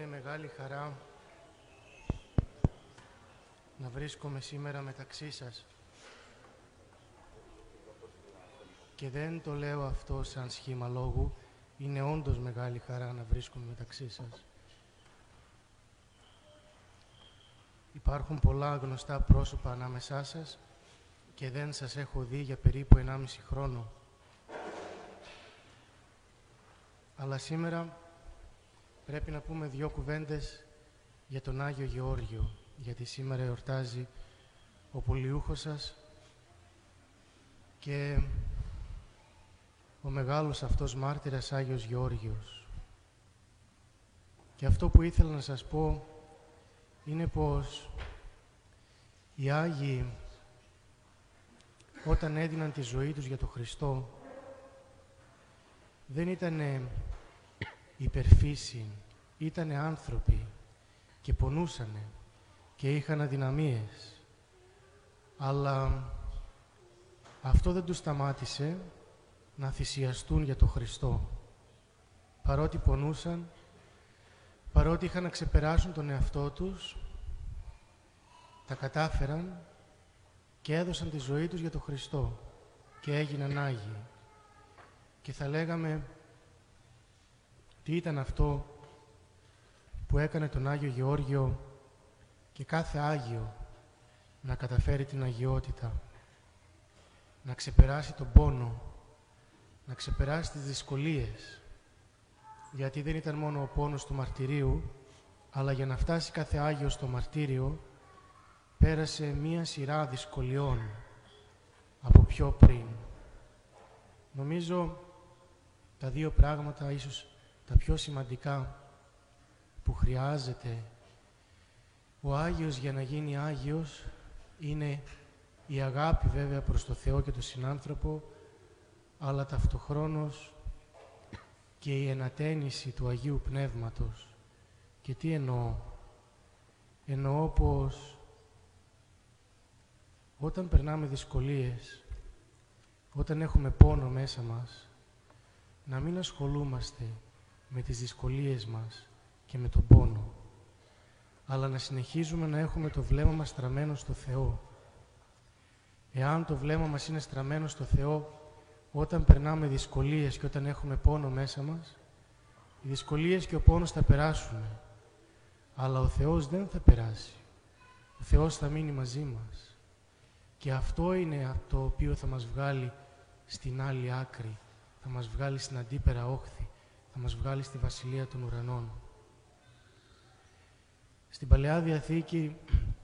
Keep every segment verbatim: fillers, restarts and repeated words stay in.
Είναι μεγάλη χαρά να βρίσκομαι σήμερα μεταξύ σας. Και δεν το λέω αυτό σαν σχήμα λόγου, είναι όντως μεγάλη χαρά να βρίσκομαι μεταξύ σας. Υπάρχουν πολλά γνωστά πρόσωπα ανάμεσά σας και δεν σας έχω δει για περίπου ενάμιση χρόνο. Αλλά σήμερα πρέπει να πούμε δύο κουβέντες για τον Άγιο Γεώργιο, γιατί σήμερα εορτάζει ο πολιούχος σας και ο μεγάλος αυτός μάρτυρας Άγιος Γεώργιος. Και αυτό που ήθελα να σας πω είναι πως οι Άγιοι όταν έδιναν τη ζωή τους για τον Χριστό δεν ήτανε υπερφύση, ήτανε άνθρωποι και πονούσανε και είχαν αδυναμίες. Αλλά αυτό δεν τους σταμάτησε να θυσιαστούν για τον Χριστό. Παρότι πονούσαν, παρότι είχαν να ξεπεράσουν τον εαυτό τους, τα κατάφεραν και έδωσαν τη ζωή τους για τον Χριστό και έγιναν Άγιοι. Και θα λέγαμε τι ήταν αυτό που έκανε τον Άγιο Γεώργιο και κάθε Άγιο να καταφέρει την αγιότητα, να ξεπεράσει τον πόνο, να ξεπεράσει τις δυσκολίες, γιατί δεν ήταν μόνο ο πόνος του μαρτυρίου, αλλά για να φτάσει κάθε Άγιος στο μαρτύριο πέρασε μία σειρά δυσκολιών από πιο πριν. Νομίζω τα δύο πράγματα, ίσως τα πιο σημαντικά που χρειάζεται ο Άγιος για να γίνει Άγιος, είναι η αγάπη βέβαια προς το Θεό και τον συνάνθρωπο, αλλά ταυτοχρόνως και η ενατένιση του Αγίου Πνεύματος. Και τι εννοώ? Εννοώ πως όταν περνάμε δυσκολίες, όταν έχουμε πόνο μέσα μας, να μην ασχολούμαστε με τις δυσκολίες μας και με τον πόνο, αλλά να συνεχίζουμε να έχουμε το βλέμμα μας στραμμένο στο Θεό. Εάν το βλέμμα μας είναι στραμμένο στο Θεό, όταν περνάμε δυσκολίες και όταν έχουμε πόνο μέσα μας, οι δυσκολίες και ο πόνος θα περάσουν, αλλά ο Θεός δεν θα περάσει. Ο Θεός θα μείνει μαζί μας. Και αυτό είναι το οποίο θα μας βγάλει στην άλλη άκρη, θα μας βγάλει στην αντίπερα όχθη, θα μας βγάλει στη Βασιλεία των Ουρανών. Στην Παλαιά Διαθήκη,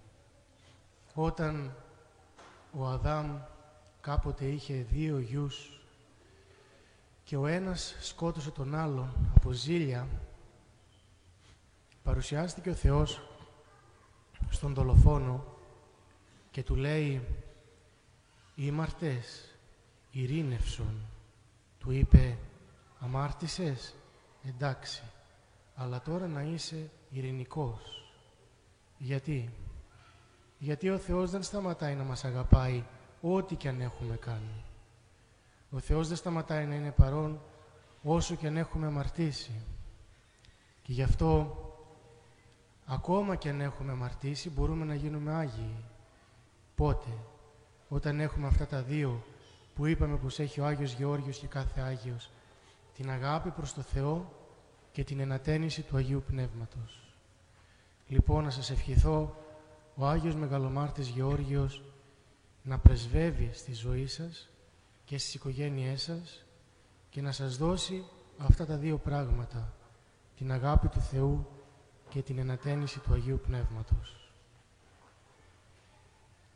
όταν ο Αδάμ κάποτε είχε δύο γιους και ο ένας σκότωσε τον άλλον από ζήλια, παρουσιάστηκε ο Θεός στον δολοφόνο και του λέει «Οι ημαρτές, ειρήνευσον». Του είπε «Αμάρτησες, εντάξει, αλλά τώρα να είσαι ειρηνικός». Γιατί? Γιατί ο Θεός δεν σταματάει να μας αγαπάει ό,τι και αν έχουμε κάνει. Ο Θεός δεν σταματάει να είναι παρόν όσο και αν έχουμε αμαρτήσει. Και γι' αυτό, ακόμα και αν έχουμε αμαρτήσει, μπορούμε να γίνουμε Άγιοι. Πότε? Όταν έχουμε αυτά τα δύο που είπαμε πως έχει ο Άγιος Γεώργιος και κάθε Άγιος, την αγάπη προς το Θεό και την ενατένιση του Αγίου Πνεύματος. Λοιπόν, να σας ευχηθώ ο Άγιος Μεγαλομάρτης Γεώργιος να πρεσβεύει στη ζωή σας και στις οικογένειές σας και να σας δώσει αυτά τα δύο πράγματα, την αγάπη του Θεού και την ενατένιση του Αγίου Πνεύματος.